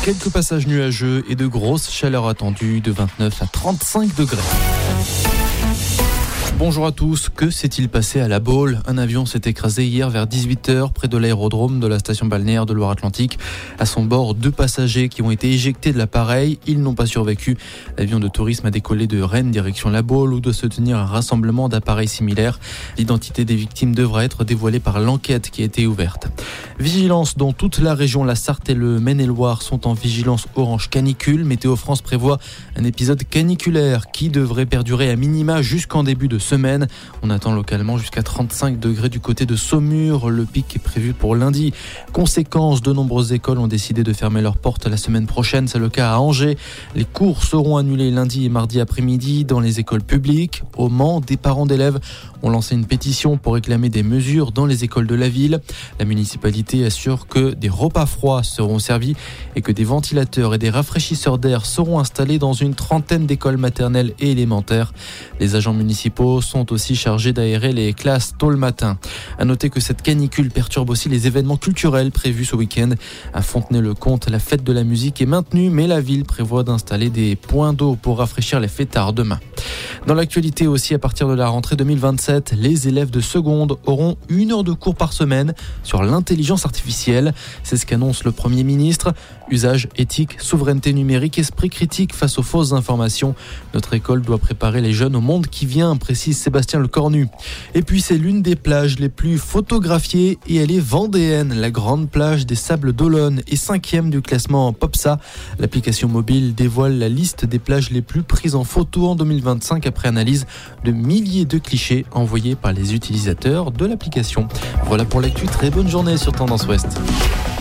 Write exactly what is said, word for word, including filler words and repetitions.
Quelques passages nuageux et de grosses chaleurs attendues de vingt-neuf à trente-cinq degrés. Bonjour à tous, que s'est-il passé à La Baule ? Un avion s'est écrasé hier vers dix-huit heures près de l'aérodrome de la station balnéaire de Loire-Atlantique. À son bord, deux passagers qui ont été éjectés de l'appareil, ils n'ont pas survécu. L'avion de tourisme a décollé de Rennes direction La Baule où doit se tenir un rassemblement d'appareils similaires. L'identité des victimes devra être dévoilée par l'enquête qui a été ouverte. Vigilance dans toute la région, la Sarthe et le Maine-et-Loire sont en vigilance orange canicule. Météo France prévoit un épisode caniculaire qui devrait perdurer à minima jusqu'en début de semaine. On attend localement jusqu'à trente-cinq degrés du côté de Saumur. Le pic est prévu pour lundi. Conséquence, de nombreuses écoles ont décidé de fermer leurs portes la semaine prochaine. C'est le cas à Angers. Les cours seront annulés lundi et mardi après-midi dans les écoles publiques. Au Mans, des parents d'élèves ont lancé une pétition pour réclamer des mesures dans les écoles de la ville. La municipalité assure que des repas froids seront servis et que des ventilateurs et des rafraîchisseurs d'air seront installés dans une trentaine d'écoles maternelles et élémentaires. Les agents municipaux sont aussi chargés d'aérer les classes tôt le matin. À noter que cette canicule perturbe aussi les événements culturels prévus ce week-end. À Fontenay-le-Comte, la fête de la musique est maintenue, mais la ville prévoit d'installer des points d'eau pour rafraîchir les fêtards demain. Dans l'actualité aussi, à partir de la rentrée deux mille vingt-sept, les élèves de seconde auront une heure de cours par semaine sur l'intelligence artificielle. C'est ce qu'annonce le Premier ministre. Usage éthique, souveraineté numérique, esprit critique face aux fausses informations. Notre école doit préparer les jeunes au monde qui vient, précise Sébastien Lecornu. Et puis c'est l'une des plages les plus photographiées et elle est vendéenne. La grande plage des Sables d'Olonne est cinquième du classement Popsa. L'application mobile dévoile la liste des plages les plus prises en photo en deux mille vingt-cinq après analyse de milliers de clichés envoyés par les utilisateurs de l'application. Voilà pour l'actu, très bonne journée sur Tendance Ouest.